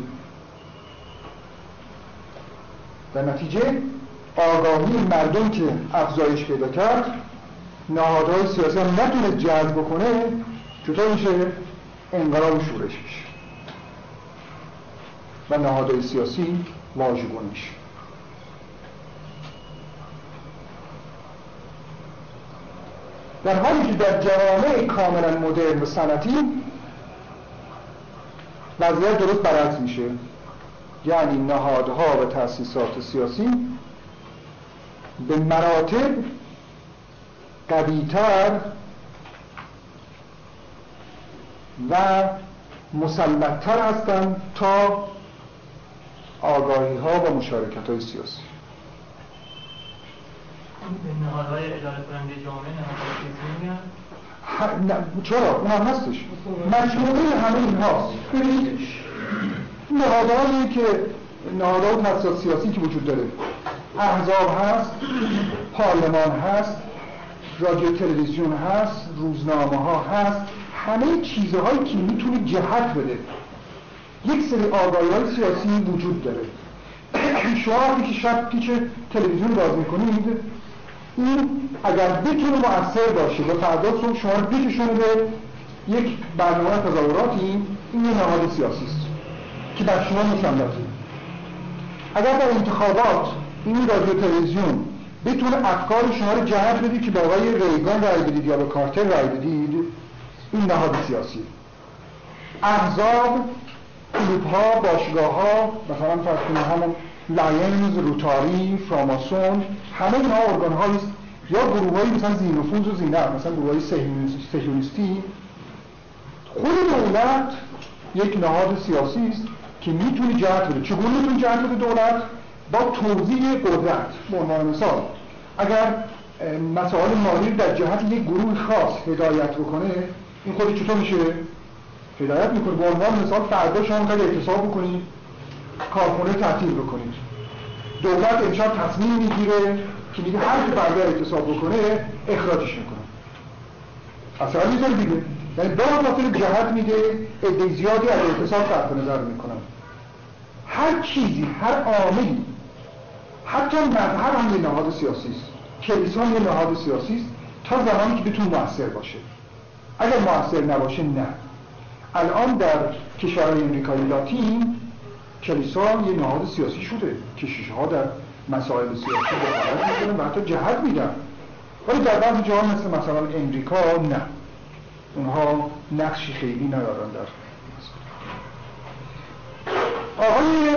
در نتیجه آگاهی مردم که افزایش پیدا کرد، نهادهای سیاسی هم نتونه جذب بکنه، چطور میشه؟ انقلاب شورش میشه و نهادهای سیاسی واژگون میشه. در حالی که در جوامع کاملا مدرن و صنعتی وضعیت درست برعکس میشه، یعنی نهادها و تأسیسات سیاسی به مراتب قوی‌تر و مسلط‌تر هستند تا آگاهی‌ها و مشارکت‌های سیاسی. نهادهای اداره کننده جامعه نهادهای سیاسی میگن؟ چرا؟ اون هم هستش. مجموعه همه این هاست. ببینید نهادهایی که نهادها و تأسیسات سیاسی که وجود داره، احزاب هست، پارلمان هست، رادیو تلویزیون هست، روزنامه ها هست، همه چیزهایی که میتونه جهت بده. یک سری آگاهی‌های سیاسی وجود داره. شما که شب پیچ تلویزیون باز میکنید، این اگر بتونه مؤثر باشه و فردا صبح شما رو بکشونه به یک برنامه تظاهراتی، این یه نهاد سیاسی است. که بر شما مسلطه. اگر در انتخابات این رادیو تلویزیون بتونه افکار شما رو جهت بده که به آقای ریگان رای بدید یا به کارتر رای بدید، این نهاد سیاسی. احزاب، کلوب‌ها، باشگاه‌ها، مثلا فرض کنید همون لاینز، روتاری، فراماسون، همه اینها ارگان‌هایی است یا گروه‌هایی مثلا ذی‌نفوذ و ذی‌نفع، مثلا گروه‌های صهیونیستی. خود دولت یک نهاد سیاسی است که میتونه جهت بده. چگونه میتونه جهت بده دولت؟ با توزیع قدرت. به عنوان مثال اگر مسائل مالی در جهت یک گروه خاص هدایت بکنه، این خودش چطور میشه؟ هدایت میکنه. به عنوان مثال فردا شما میخواید اعتصاب بکنید، کارخونه تعطیل بکنید، دولت امشب تصمیم میگیره که میگه هر کی فردا اعتصاب بکنه اخراجش میکنه. اصلا میذاره دیگه، یعنی به خاطر جهت میده، عده زیادی از اعتصاب صرف نظر میکنن. هر چیزی، هر عاملی، حتی مذهب هم یه نهاد سیاسی است، کلیسا یه نهاد سیاسی است تا زمانی که بتونه مؤثر باشه. اگر مؤثر نباشه نه. الان در کشورهای امریکای لاتین کلیسا یه نهاد سیاسی شده. کشیش‌ها در مسائل سیاسی دخالت میکنن و حتی جهت میدن. ولی در بعضی جاها مثلا امریکا نه. اونها نقشی خیلی ندارن در آقای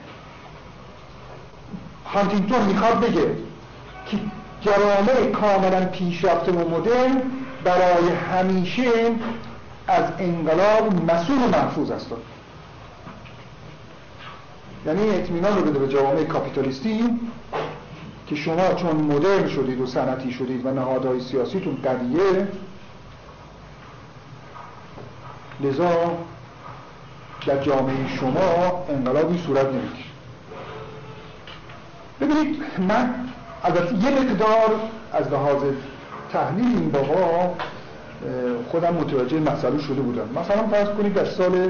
هانتینگتون میخواد بگه که جوامع کاملا پیشرفته و مدرن برای همیشه از انقلاب مسئول و محفوظ هستند. یعنی اطمینان رو بده به جوامع کاپیتالیستی که شما چون مدرن شدید و صنعتی شدید و نهادهای سیاسیتون قویه، لذا در جامعه شما انقلابی صورت نمیگیره. ببینید من البته یه مقدار از لحاظ تحلیل این بابا خودم متوجه مسئله شده بودم. مثلا فرض کنید در سال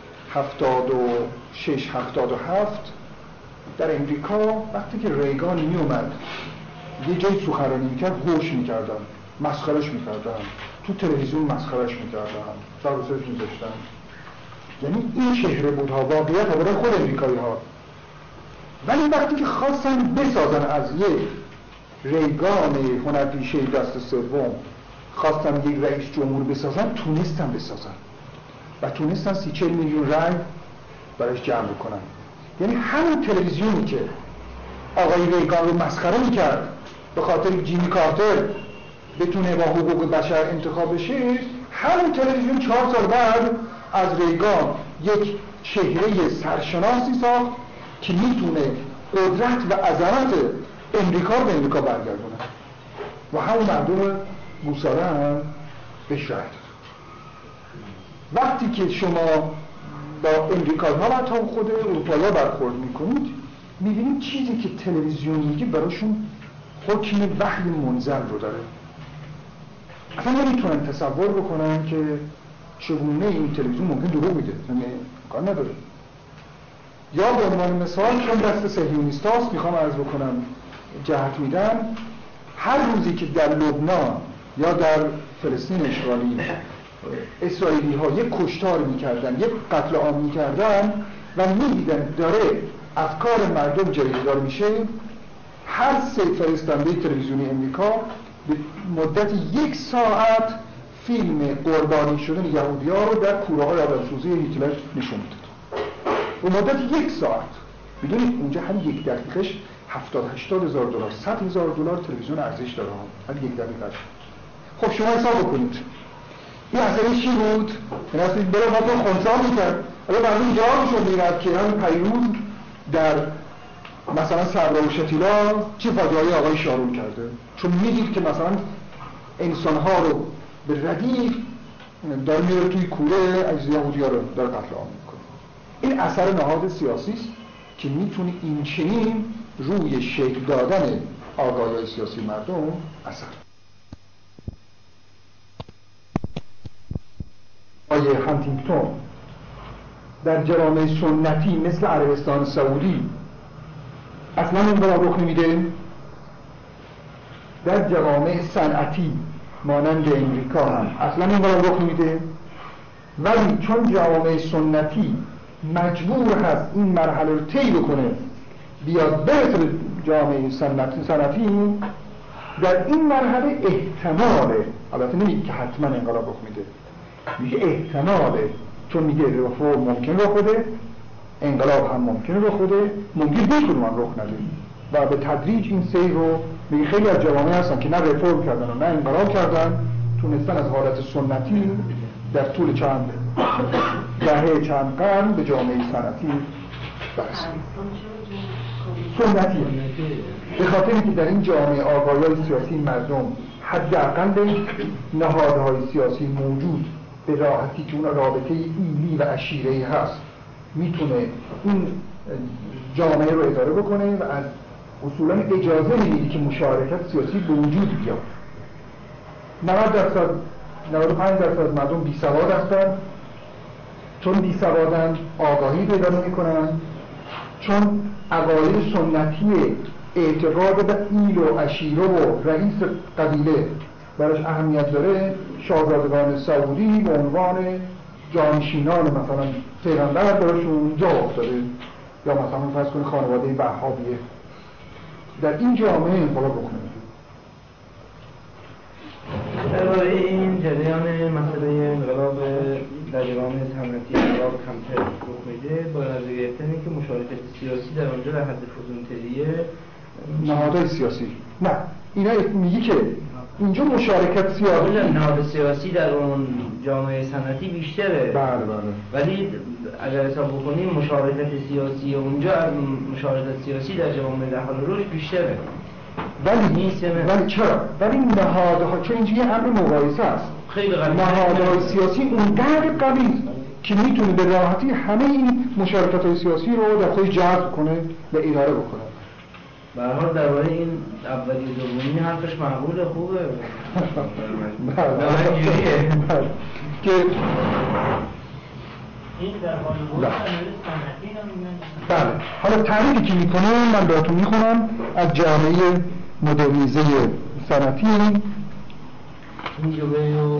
76 77 در امریکا وقتی که ریگان می اومد یه جای سخنرانی میکرد، هوش میکردن، مسخرش میکردن، تو تلویزیون مسخرش میکردن، سر و سرش میذاشتن. یعنی این چهره بودها، واقعیت ها برای خود امریکایی ها. ولی وقتی که خواستن بسازن از یک ریگان هنرپیشه دست سوم، خواستن یک رئیس جمهور بسازن، تونستن بسازن و تونستن 30-40 میلیون رای برایش جمع بکنن. یعنی همون تلویزیونی که آقای ریگان رو مسخره میکرد به خاطر جیمی کارتر بتونه با حقوق بشر انتخاب بشه، همون تلویزیون 4 سال بعد از ریگان یک چهره سرشناسی ساخت که میتونه قدرت و عظمت امریکا رو به امریکا برگردونه و همون مردم گوساله هم بهش رای داد. وقتی که شما با امریکایی ها و تا خود اروپایی ها برخورد میکنید، میبینید چیزی که تلویزیون میگه براشون حکم وحی منزل رو داره. اصلا نمیتونن تصور بکنن که چگونه این تلویزیون ممکن دروغ میگه، یعنی کار نداره. یا به عنوان مثال چون دست صهیونیست هاست میخوام عرض بکنم جهت میدن، هر روزی که در لبنان یا در فلسطین اشغالی اسرائیلی ها یک کشتار میکردن، یک قتل عام میکردن و میدیدن داره افکار مردم جریدار میشه، هر 3 فرستنده تلویزیونی امریکا به مدت 1 ساعت فیلم قربانی شدن یهودی‌ها رو در کوره‌های آدمسوزی هیتلر نشون میداد. به مدت 1 ساعت. میدونید اونجا هر 1 دقیقهش $70,000-80,000 $100,000 تلویزیون ارزش داره هر 1 دقیقهش. خب شما حساب بکنید این اثرش چی بود؟ این اصلا برای ما تو خونسا میکرد. اگه مردم جواب شد میرد که همین پیروز در مثلا صبرا و شتیلا چه فاجعه‌ای آقای شارون کرده، چون میدید که مثلا انسانها رو به ردیف داره میره توی کوره از یهودی‌ها رو داره قتل عام میکنه. این اثر نهاد سیاسی است که میتونه این چنین روی شکل دادن آگاهی سیاسی مردم اثر. آقای هانتینگتون در جوامع سنتی مثل عربستان سعودی اصلا انقلاب رخ نمیده. در جوامع صنعتی مانند امریکا هم اصلا انقلاب رخ نمیده. ولی چون جوامع سنتی مجبور هست این مرحله رو طی بکنه بیاد برسه به جامعه صنعتی، در این مرحله احتماله، البته نمیگه که حتما انقلاب رخ میده، میگه احتماله، چون میگه رفاه ممکن رخ بده، انقلاب هم ممکنه رخ بده، ممکن هیچکدوم هم رخ نده و به تدریج این سیر رو میگه. خیلی از جوامع هستن که نه رفاه کردن و نه انقلاب کردن، تونستن از حالت سنتی در طول چند دهه چند قرن به جامعه صنعتی برسن. سنتیه به خاطر اینکه در این جامعه آگاهی‌های سیاسی مردم حداقل نهادهای سیاسی موجود به راحتی که اون رابطه ایلی و عشیره‌ای هست میتونه این جامعه رو اداره بکنه و از اصولا اجازه نمیده که مشارکت سیاسی به وجود بیاد. 90% 95% از مردم بی سواد هستن، چون بی سوادن آگاهی پیدا نمی‌کنن، چون عقاید سنتی اعتقاد به ایل و عشیره و رئیس قبیله براش اهمیت داره، شاهزادگان سعودی به عنوان جانشینان مثلا پیغمبر براشون جا افتاده، یا مثلا فرض کنید خانواده وهابیه. در این جامعه انقلاب رخ نمیده. درباره این جریان مسئله انقلاب در جامعه صنعتی انقلاب کمتر رخ میده، با نظر گرفتن اینکه مشارکت سیاسی در اونجا در حد فزونتریه. نهادهای سیاسی نه، اینا میگی که اینجا مشارکت سیاسی، نهاد سیاسی در اون جامعه صنعتی بیشتره. بله ولی اگر حساب بکنیم مشارکت سیاسی اونجا از مشارکت سیاسی در جامعه در حال رشد بیشتره. ولی چرا؟ ولی نهادها، چون اینجا یه امر مقایسه است، خیلی غلیظ. نهادهای سیاسی اونقدر قوی که میتونه به راحتی همه این مشارکت‌های سیاسی رو در خودش جذب کنه و اداره بکنه. به هر حال درباره این اولی دومی حرفش معقوله، خوبه. بله اینجوریه که این در حال بود صنعتی نمیدونم. بله، حالا تعریفی که میکنه من براتون میخونم از جامعه مدرنیزه صنعتی. این جمله رو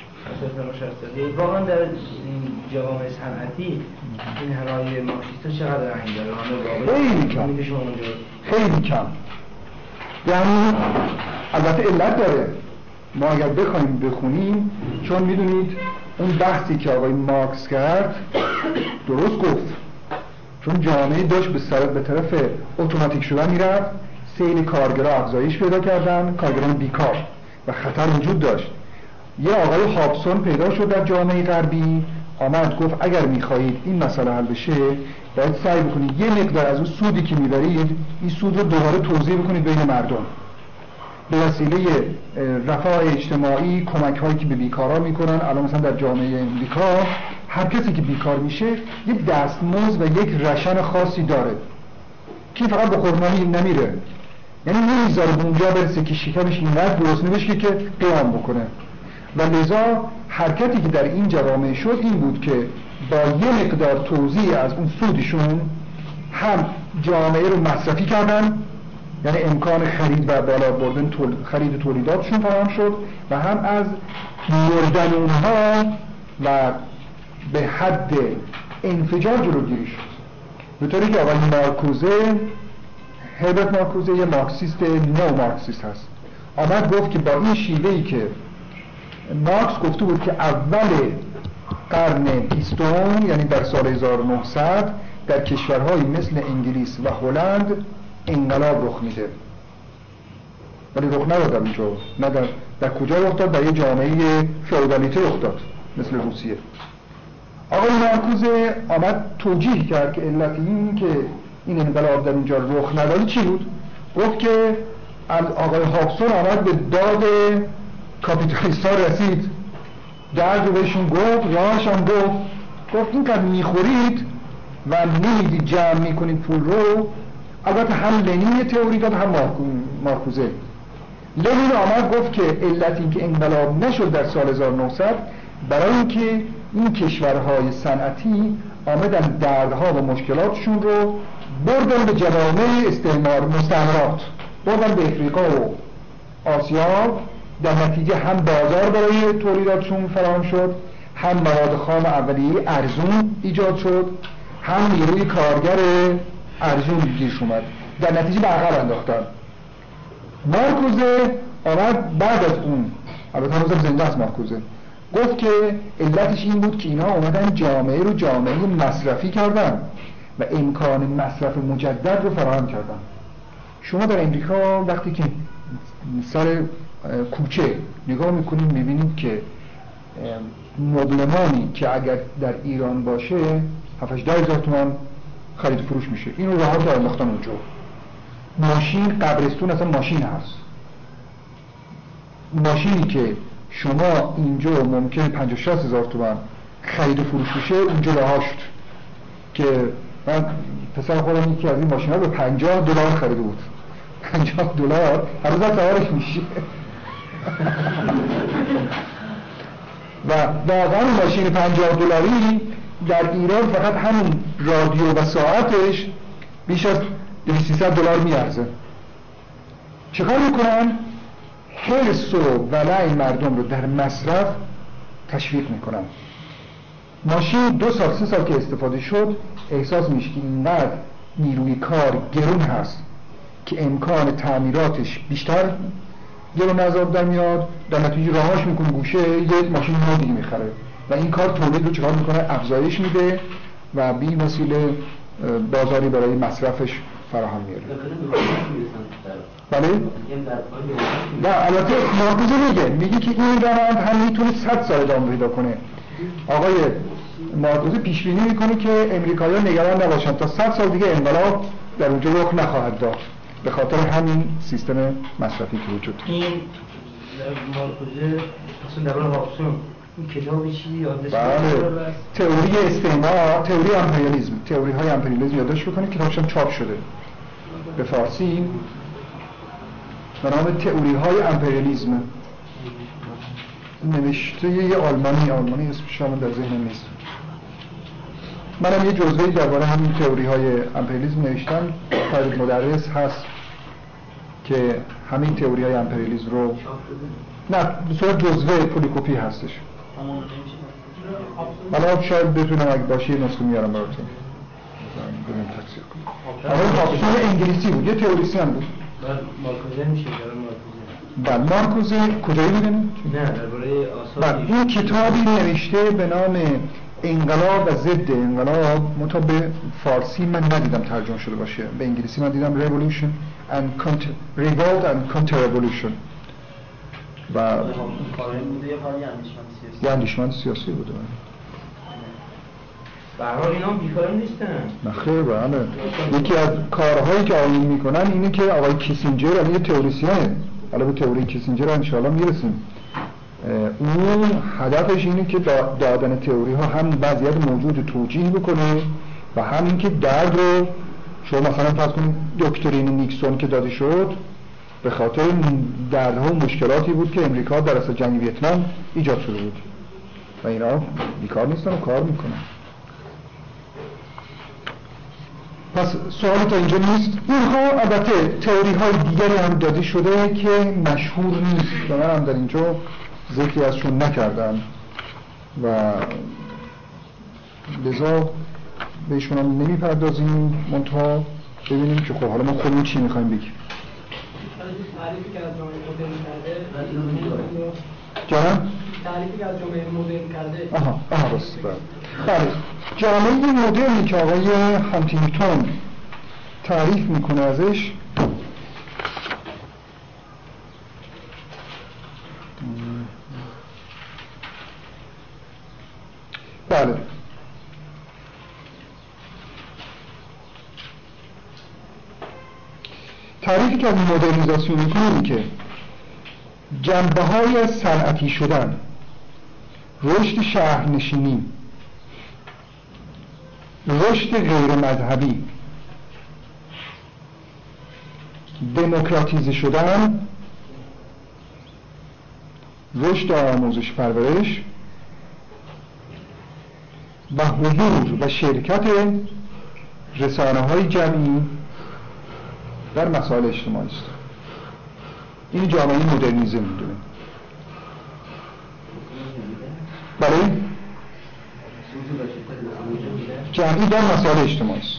اساساً واقعا در این جامعه صنعتی این هرای مارکسیستا چقدر اهمیت داره؟ خیلی کم. یعنی البته علت داره، ما اگر بخوایم بخونیم، چون میدونید اون بحثی که آقای مارکس کرد درست گفت، چون جامعه داشت به طرف اتوماتیک شدن میرفت، سیل کارگرها افزایش پیدا کردن، کارگران بیکار و خطر وجود داشت. یه آقای هابسون پیدا شد در جامعه غربی، آمد گفت اگر میخواهید این مسئله حل بشه باید سعی بکنید یه مقدار از اون سودی که میبرید این سود رو دوباره توزیع بکنید بین مردم به وسیله رفاه اجتماعی، کمک هایی که به بیکارا میکنن. الان مثلا در جامعه امریکا هر کسی که بیکار میشه یک دستمزد و یک رشن خاصی داره که فقط به خرمایی نمیره، یعنی نمیذاره به اونجا برسه که شکمش اینقدر گرسنه بشه که قیام بکنه. و لذا حرکتی که در این جوامع شد این بود که با یه مقدار توزیع از اون سودشون هم جامعه رو مصرفی کردن، یعنی امکان خرید و بالا بردن خرید تولیداتشون فراهم شد، و هم از مردن اونها و به حد انفجار جلوگیری شد. به طوری که آقای مارکوزه، هربرت مارکوزه یه مارکسیست نو مارکسیست هست، آمد گفت که با این شیوهی که مارکس گفته بود که اول قرن 20 یعنی در سال 1900 در کشورهایی مثل انگلیس و هلند انقلاب رخ میده، ولی رخ نداد اینجا، نه در کجا رخ داد؟ در یه جامعه فئودالیته رخ داد مثل روسیه. آقای مارکوزه آمد توجیه کرد که علت این که این انقلاب در اونجا رخ نداد چی بود؟ گفت که آقای هابسون آمد به داد کاپیتالیستا رسید، درد رو بهشون گفت، راهش هم گفت این که میخورید و نمیدید جمع میکنید پول رو. البته هم لنین تئوری داد هم مارکوزه. لنین آمد گفت که علت این که انقلاب نشد در سال 1900 برای اینکه این کشورهای صنعتی آمدن دردها و مشکلاتشون رو بردن به جوامع مستعمرات، بردن به افریقا و آسیا. در نتیجه هم بازار برای تولیداتشون فراهم شد، هم مواد خام اولیه ارزون ایجاد شد، هم نیروی کارگر ارزون گیرش اومد، در نتیجه به عقب انداختن. مارکوزه آمد بعد از اون، البته هنوز زنده است مارکوزه، گفت که علتش این بود که اینا اومدن جامعه رو جامعه مصرفی کردن و امکان مصرف مجدد رو فراهم کردن. شما در امریکا وقتی که سر کوچه نگاه میکنید میبینید که مبلمانی که اگر در ایران باشه 7-8 هزار تومان خرید فروش میشه، این رو راحت دار انداختن اونجا. ماشین قبرستون اصلا ماشین هست، ماشینی که شما اینجا ممکنه 50-60 هزار تومان خرید و فروش بشه اونجا رها شد. که من پسر خودم یکی از این ماشینا رو $50 خریده بود. $50 هنوز سوارش میشه. و واقعا ماشین $50 در ایران فقط همون رادیو و ساعتش بیش از $200 میارزه. چیکار میکنن؟ حرص و ولع مردم رو در مصرف تشویق میکنن. ماشین 2 سال 3 سال که استفاده شد احساس میشه که اینقدر نیروی کار گرون هست که امکان تعمیراتش بیشتر گرون نظر در میاد، در نتیجه راهاش میکنه گوشه یک ماشین نو دیگه میخره و این کار تولید رو چکار میکنه؟ افزایش میده و به این وسیله بازاری برای مصرفش فراهم میاره. بله؟ نه البته مارکوزه میگه که این روند هم میتونه 100 سال ادامه پیدا کنه. آقای مارکوزه پیش بینی میکنه که امریکایی‌ها نگران نباشن تا 100 سال دیگه انقلاب در اونجا رخ نخواهد داد به خاطر همین سیستم مصرفی که وجود داره. این مارکوزه اصلا درباره هابسون این کتابی چی یادش بله، تئوری استعمار، تئوری امپریالیسم، تئوری های امپریالیسم یادداشت بکنید، کتابش هم چاپ شده به فارسی به نام تئوری های امپریالیسم، نوشته یه آلمانی اسمش هم در ذهنم نیست. منم یه جزوه‌ای درباره همین تئوری های امپریالیسم نوشتم، فرید مدرس هست که همین تئوری های امپریالیسم رو نه به صورت جزوه پولیکوپی هستش. حالا شاید بتونم اگه باشه یه نسخه میارم براتون ببینیم تفسیر کنم. آقای هابسون انگلیسی بود، یه تئوریسین بود. مارکوزه میشه مارکوزه. بله مارکوزه کجایی میدونید؟ نه درباره آثار. این کتابی نوشته به نام انقلاب و ضد انقلاب، منتها به فارسی من ندیدم ترجمه شده باشه، به انگلیسی من دیدم Revolution and Revolt and Counter Revolution و یه اندیشمند سیاسی بوده. به هر حال اینا بیکار نیستن. نه خیر بله. یکی از کارهایی که آقایون میکنن اینه که آقای کیسینجر یه تئوریسینه، حالا به تئوری کیسینجر ان شاء الله میرسیم. اون هدفش اینه که دادن تئوری ها هم وضعیت موجود توجیه بکنه و هم این که درد رو شما مثلا فرض کنید دکترین نیکسون که داده شد به خاطر دردها و مشکلاتی بود که امریکا در اثر جنگ ویتنام ایجاد شده بود و اینا بیکار نیستن و کار میکنن. پس سوال تا اینجا نیست. اینها البته تئوری های دیگری هم داده شده که مشهور نیست و من هم در اینجا ذکری ازشون نکردم و لذا بهشون هم نمیپردازیم، منتها ببینیم که خب حالا ما خودمون چی میخوایم بگیم. تعریفی که از جامعه مدرن کرده جانم؟ تعریفی که از جامعه مدرن کرده آها راست بله. جامعه مدرنی که آقای هانتینگتون تعریف میکنه ازش بله تعریفی که از مدرنیزاسیون میکنه که جنبه‌های از صنعتی شدن، رشد شهرنشینی، رشد غیر مذهبی، دموکراتیزه شدن، رشد آموزش پرورش و حضور و شرکت رسانه‌های جمعی در مسائل اجتماعی است. این جامعه مدرنیزم میدونه. بله؟ جمعی در مسائل اجتماعی است.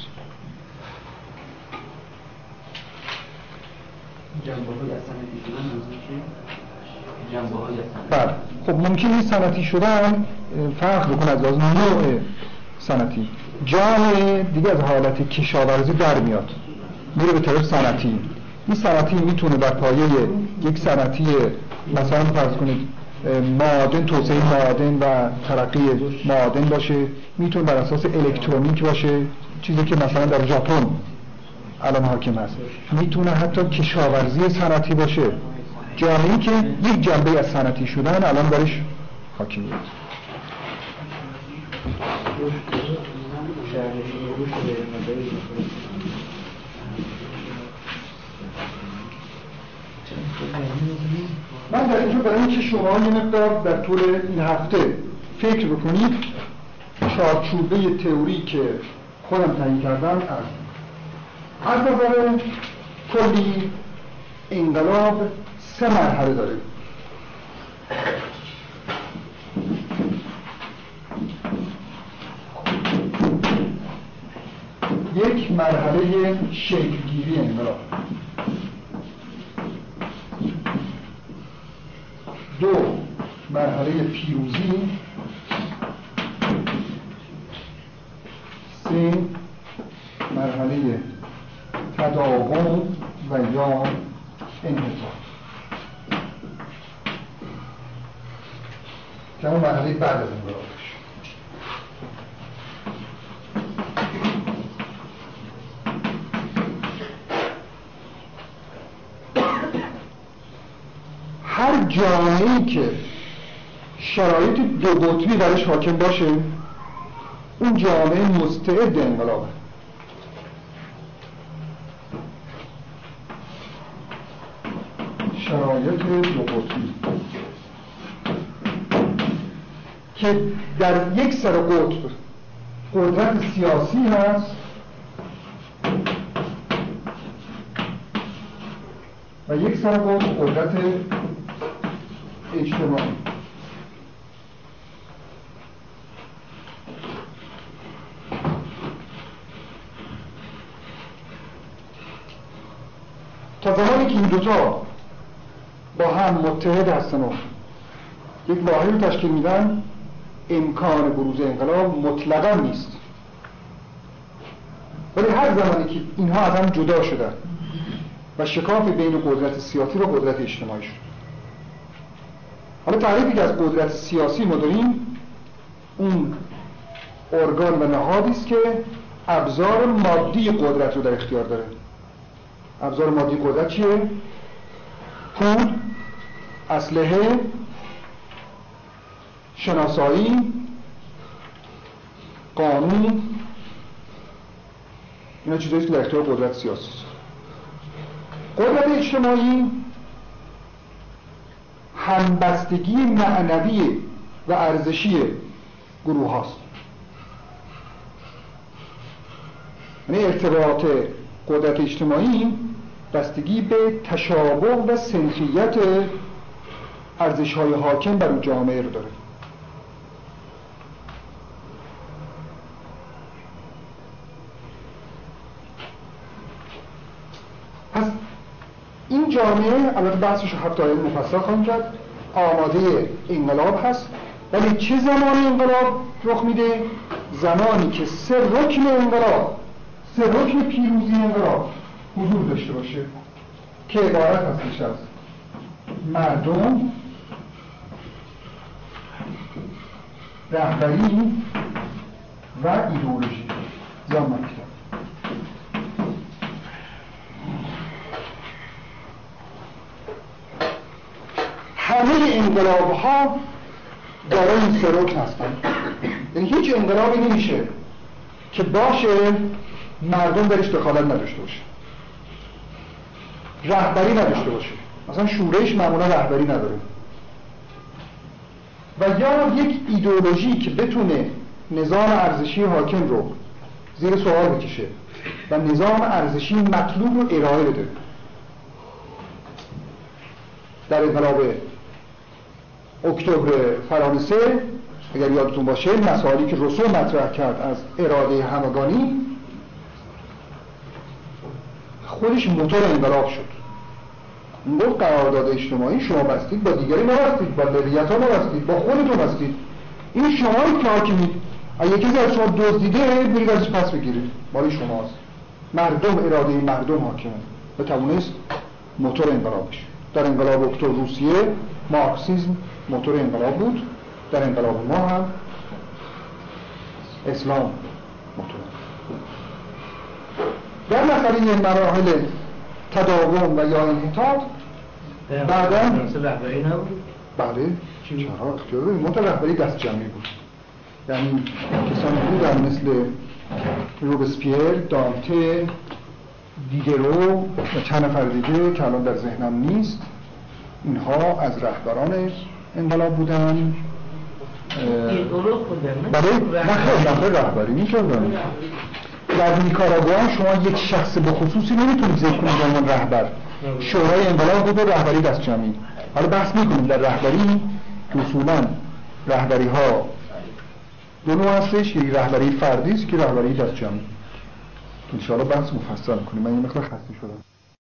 جنبه‌های از صنعتی شدن منظور چیه؟ جنبه‌های از صنعتی. بله. خب ممکنه این صنعتی شدن فرق بکنه از نوع صنعتی. جامعه دیگه از حالت کشاورزی در میاد، میره به طرف صنعتی. این صنعتی میتونه بر پایه یک صنعتی مثلا فرض کنید معادن، توسعه معادن و ترقی معادن باشه، میتونه بر اساس الکترونیک باشه، چیزی که مثلا در ژاپن الان حاکم هست، میتونه حتی کشاورزی صنعتی باشه. جامعه‌ای که یک جنبه از صنعتی شدن الان درش حاکمیت. من در اینجا برای اینکه شما یه مقدار در طول این هفته فکر بکنید چارچوبه تئوری که خودم تعیین کردم از نظر کلی انقلاب 3 مرحله داره. یک مرحله شکلگیری انقلاب، 2 مرحله پیروزی، 3 مرحله تداوم و یا انحطاط که اون مرحله بعد از انقلابش. هر جامعه‌ای که شرایط 2 قطبی درش حاکم باشه اون جامعه مستعد انقلابه. شرایط 2 قطبی که در یک سر قطب قدرت سیاسی هست و یک سر قطب قدرت اجتماعی. تا زمانی که این دوتا با هم متحد هستن و یک واحد رو تشکیل میدن امکان بروز انقلاب مطلقا نیست. ولی هر زمانی که اینها از هم جدا شدن و شکاف بین قدرت سیاسی و قدرت اجتماعی شد. حالا تعریفی که از قدرت سیاسی ما داریم اون ارگان و نهادی است که ابزار مادی قدرت رو در اختیار داره. ابزار مادی قدرت چیه؟ پول، اسلحه، شناسایی، قانون، اینا چیزاییست که در اختیار قدرت سیاسی است. قدرت اجتماعی همبستگی معنوی و ارزشی گروه هاست. یعنی ارتباط قدرت اجتماعی بستگی به تشابه و سنخیت ارزش‌های حاکم بر اون جامعه رو داره. پس این جامعه البته بحثش رو 7 آیه مفصل خواهیم کرد آماده انقلاب هست. ولی چه زمانی انقلاب رخ میده؟ زمانی که 3 رکن انقلاب، 3 رکن پیروزی انقلاب حضور داشته باشه که عبارت هستش از مردم، رهبری و ایدئولوژی یا مکتب. همه انقلاب ها دارای این 3 رکن هستن. یعنی هیچ انقلابی نمیشه که باشه مردم درش دخالت نداشته باشه، رهبری نداشته باشه. مثلا شورش معمولا رهبری نداره. و یا یک ایدئولوژی که بتونه نظام ارزشی حاکم رو زیر سوال بکشه و نظام ارزشی مطلوب رو ارائه بده. در انقلاب اکتبر فرانسه اگر یادتون باشه مسائلی که روسو مطرح کرد از اراده همگانی خودش موتور انقلاب شد. این گفت قرارداد اجتماعی شما بستید، با دیگری نبستید، با ملیت‌ها نبستید، با خودتون بستید. این شمایی که حاکمید. اگه کسی از شما دزدیده برید ازش پس بگیرید، مال شماست. مردم، اراده مردم حاکمه و توانست موتور انقلابش. در انقلاب اکتبر روسیه مارکسیسم موتور انقلاب بود، در انقلاب ما هم اسلام موتور. در مسئله مراحل تداوم و یا انحطاط بعدا رهبری نبود؟ بله چرا اختیار داریم، منتها رهبری دست جمعی بود. یعنی کسانی بودن مثل روبسپیر، دانته، دیدرو و چند نفر دیگه که الان در ذهنم نیست، اینها از رهبران انقلاب بودن. برای نخیر رهبری می‌کردن. در نیکاراگوآ شما یک شخص به خصوصی نمیتونید ذکر کنید به عنوان رهبر. شورای انقلاب بود و رهبری دست جمعی. حالا بحث می‌کنیم در رهبری که اصولاً رهبری‌ها دو نوع هستش، یکی رهبری فردی است که رهبری دست جمعی. ان شاء الله بحث مفصل کنیم. من یه مقدار خسته شدم.